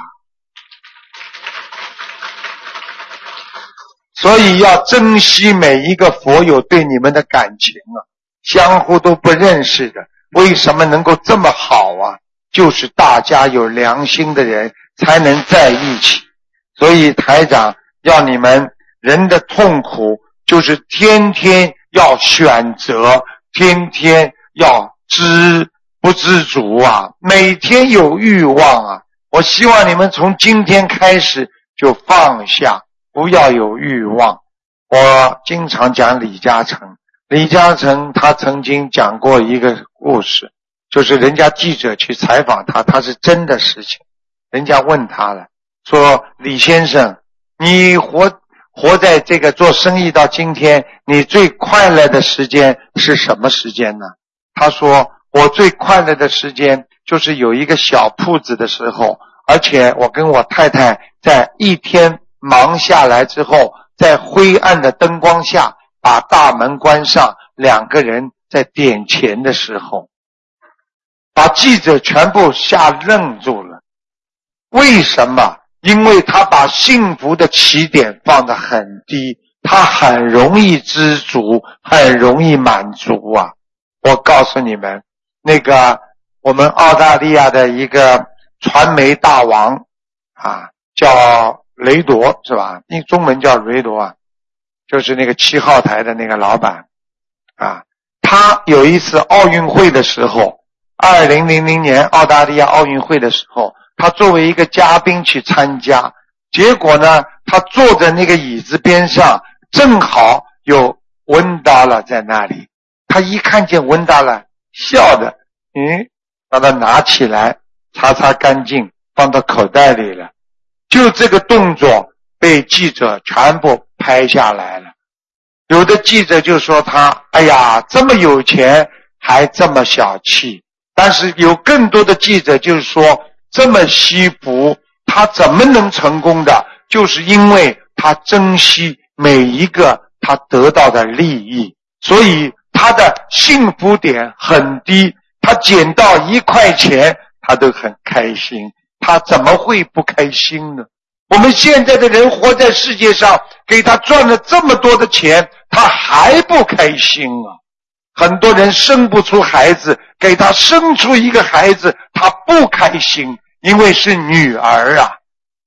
所以要珍惜每一个佛友对你们的感情啊，相互都不认识的，为什么能够这么好啊？就是大家有良心的人才能在一起。所以台长要你们，人的痛苦就是天天要选择，天天要不知足啊，每天有欲望啊。我希望你们从今天开始就放下，不要有欲望。我经常讲李嘉诚他曾经讲过一个故事，就是人家记者去采访他，他是真的事情。人家问他了，说李先生，你活在这个做生意到今天，你最快乐的时间是什么时间呢？他说，我最快乐的时间就是有一个小铺子的时候，而且我跟我太太在一天忙下来之后，在灰暗的灯光下把大门关上，两个人在点钱的时候，把记者全部吓愣住了。为什么？因为他把幸福的起点放得很低，他很容易知足，很容易满足啊。我告诉你们，那个我们澳大利亚的一个传媒大王啊，叫雷铎是吧？那中文叫雷铎啊，就是那个7号台的那个老板啊。他有一次奥运会的时候，2000年澳大利亚奥运会的时候，他作为一个嘉宾去参加，结果呢，他坐在那个椅子边上，正好有温达拉在那里。他一看见温达拉，笑的，把它拿起来，擦擦干净，放到口袋里了。就这个动作被记者全部拍下来了。有的记者就说他，哎呀，这么有钱还这么小气。但是有更多的记者就是说，这么惜福，他怎么能成功的？就是因为他珍惜每一个他得到的利益，所以他的幸福点很低，他捡到1块钱他都很开心，他怎么会不开心呢？ 我们现在的人活在世界上，给他赚了这么多的钱，他还不开心啊！很多人生不出孩子，给他生出一个孩子，他不开心，因为是女儿啊。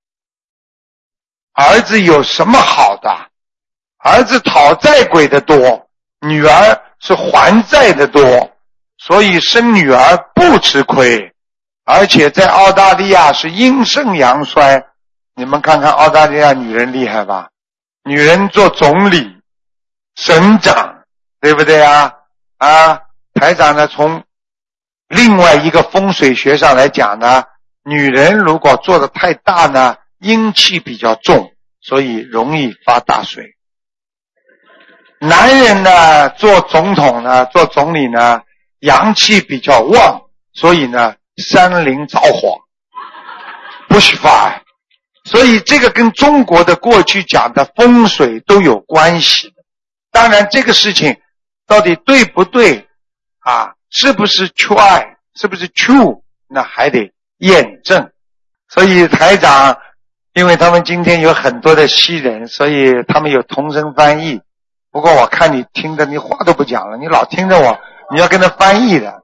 儿子有什么好的？儿子讨债鬼的多，女儿是还债的多，所以生女儿不吃亏。而且在澳大利亚是阴盛阳衰，你们看看澳大利亚女人厉害吧？女人做总理、省长，对不对啊？台长呢，从另外一个风水学上来讲呢，女人如果做得太大呢，阴气比较重，所以容易发大水。男人呢，做总统呢，做总理呢，阳气比较旺，所以呢，山林着火，bushfire。所以这个跟中国的过去讲的风水都有关系。当然这个事情到底对不对啊，是不是 try， 是不是 true， 那还得验证。所以台长，因为他们今天有很多的西人，所以他们有同声翻译。不过我看你听的，你话都不讲了，你老听着我，你要跟他翻译的。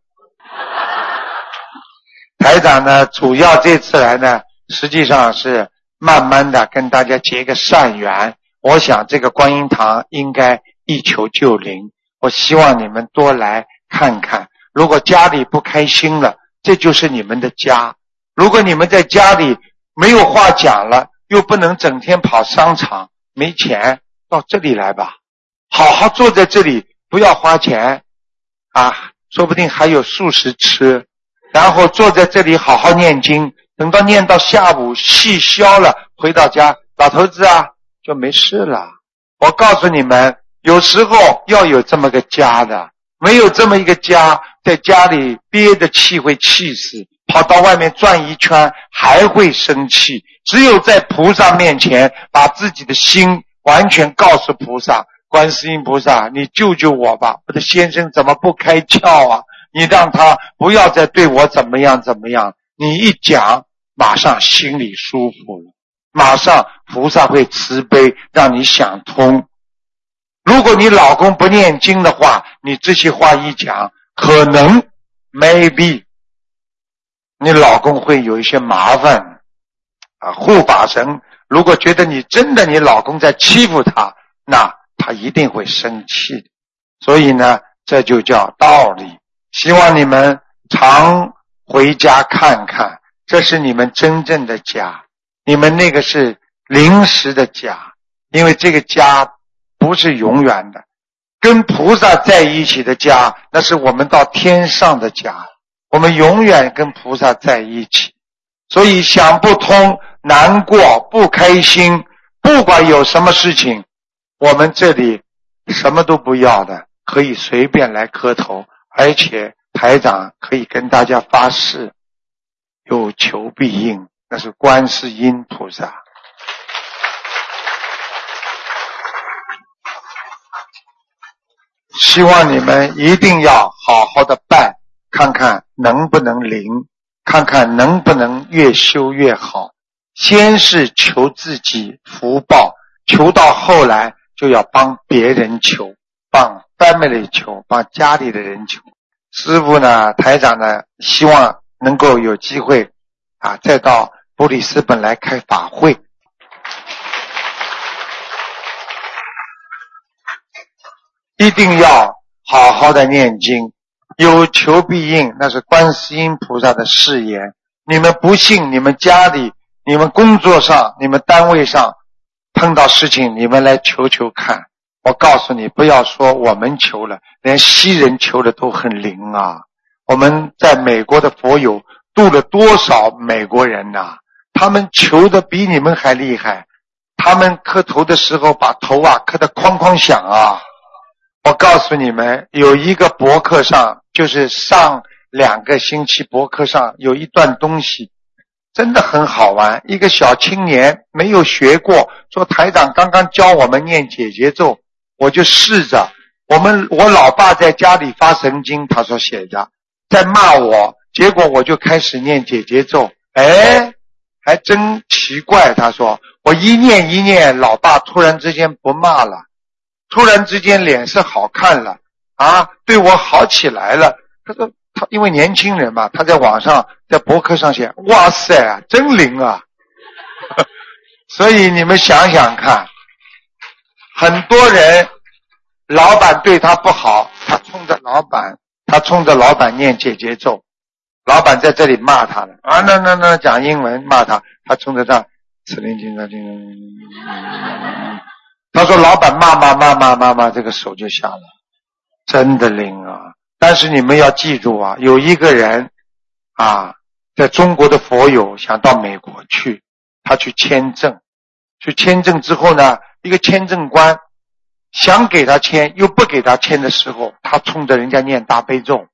台长呢，主要这次来呢，实际上是慢慢的跟大家结个善缘。我想这个观音堂应该一求就灵，我希望你们多来看看。如果家里不开心了，这就是你们的家。如果你们在家里没有话讲了，又不能整天跑商场，没钱，到这里来吧，好好坐在这里，不要花钱啊，说不定还有素食吃。然后坐在这里好好念经，等到念到下午气消了，回到家，老头子啊就没事了。我告诉你们，有时候要有这么个家的，没有这么一个家，在家里憋的气会气死，跑到外面转一圈还会生气。只有在菩萨面前把自己的心完全告诉菩萨，观世音菩萨，你救救我吧，我的先生怎么不开窍啊，你让他不要再对我怎么样怎么样。你一讲，马上心里舒服了，马上菩萨会慈悲让你想通。如果你老公不念经的话，你这些话一讲，可能 maybe 你老公会有一些麻烦啊。护法神如果觉得你真的你老公在欺负他，那他一定会生气的。所以呢，这就叫道理。希望你们常回家看看，这是你们真正的家，你们那个是临时的家，因为这个家不是永远的。跟菩萨在一起的家，那是我们到天上的家，我们永远跟菩萨在一起。所以想不通、难过、不开心，不管有什么事情，我们这里什么都不要的，可以随便来磕头。而且台长可以跟大家发誓，有求必应，那是观世音菩萨。希望你们一定要好好的办，看看能不能灵，看看能不能越修越好。先是求自己福报，求到后来就要帮别人求，帮 family 求，帮家里的人求。师父呢，台长呢，希望能够有机会啊，再到布里斯本来开法会。一定要好好的念经，有求必应，那是观世音菩萨的誓言。你们不信，你们家里、你们工作上、你们单位上碰到事情，你们来求求看。我告诉你，不要说我们求了，连西人求的都很灵啊。我们在美国的佛友度了多少美国人啊，他们求的比你们还厉害。他们磕头的时候把头啊磕得哐哐响啊。我告诉你们，有一个博客上，就是上2个星期博客上有一段东西真的很好玩。一个小青年没有学过，说台长刚刚教我们念解结咒，我就试着。我老爸在家里发神经，他说写着在骂我，结果我就开始念解结咒。 还真奇怪，他说我一念一念，老爸突然之间不骂了，突然之间脸色好看了啊，对我好起来了。他说他因为年轻人嘛，他在网上在博客上写，哇塞真灵啊所以你们想想看，很多人老板对他不好，他冲着老板念解结咒，老板在这里骂他了啊，那讲英文骂他，他冲着他此灵经的他说老板骂，这个手就下了，真的灵啊！但是你们要记住啊，有一个人啊，在中国的佛友想到美国去，他去签证之后呢，一个签证官想给他签又不给他签的时候，他冲着人家念大悲咒，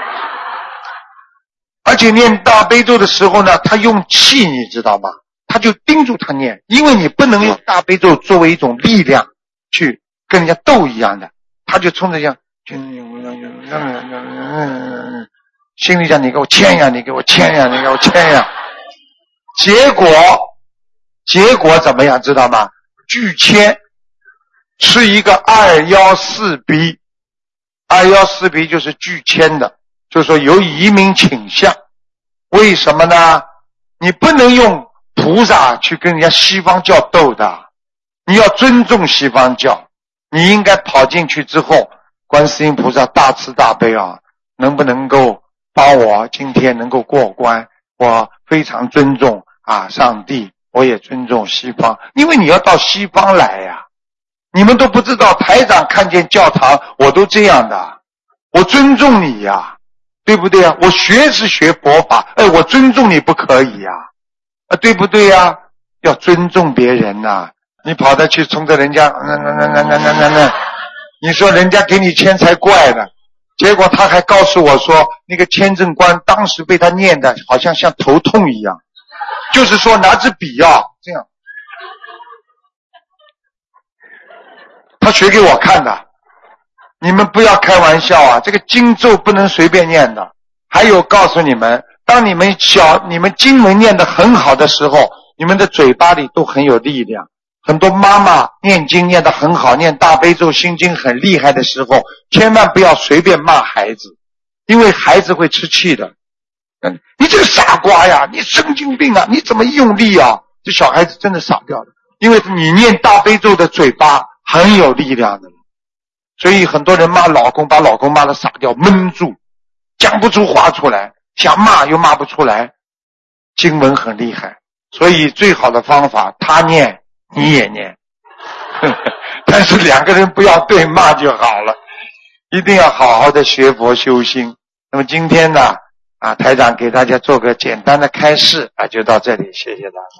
而且念大悲咒的时候呢，他用气你知道吗？他就盯住他念，因为你不能用大悲咒作为一种力量去跟人家斗一样的，他就冲着这样心里讲你给我签呀，你给我签呀，你给我签呀，结果怎么样知道吗？拒签是一个214B， 214B 就是拒签的，就是说有移民倾向。为什么呢？你不能用菩萨去跟人家西方教斗的，你要尊重西方教，你应该跑进去之后，观世音菩萨大慈大悲啊，能不能够帮我今天能够过关？我非常尊重啊上帝，我也尊重西方，因为你要到西方来呀，你们都不知道，台长看见教堂我都这样的，我尊重你呀，对不对啊？我学是学佛法，我尊重你不可以呀，对不对呀？要尊重别人呐，你跑得去冲着人家你说人家给你签才怪呢。结果他还告诉我说，那个签证官当时被他念的好像头痛一样，就是说拿支笔啊这样，他学给我看的。你们不要开玩笑啊，这个经咒不能随便念的。还有告诉你们，当你们经文念得很好的时候，你们的嘴巴里都很有力量。很多妈妈念经念得很好，念大悲咒心经很厉害的时候，千万不要随便骂孩子，因为孩子会吃气的。你这个傻瓜呀，你神经病啊，你怎么用力啊？这小孩子真的傻掉了，因为你念大悲咒的嘴巴很有力量的。所以很多人骂老公，把老公骂得傻掉，闷住，讲不出话出来，想骂又骂不出来。经文很厉害，所以最好的方法，他念你也念但是两个人不要对骂就好了，一定要好好的学佛修心。那么今天呢台长给大家做个简单的开示就到这里，谢谢大家。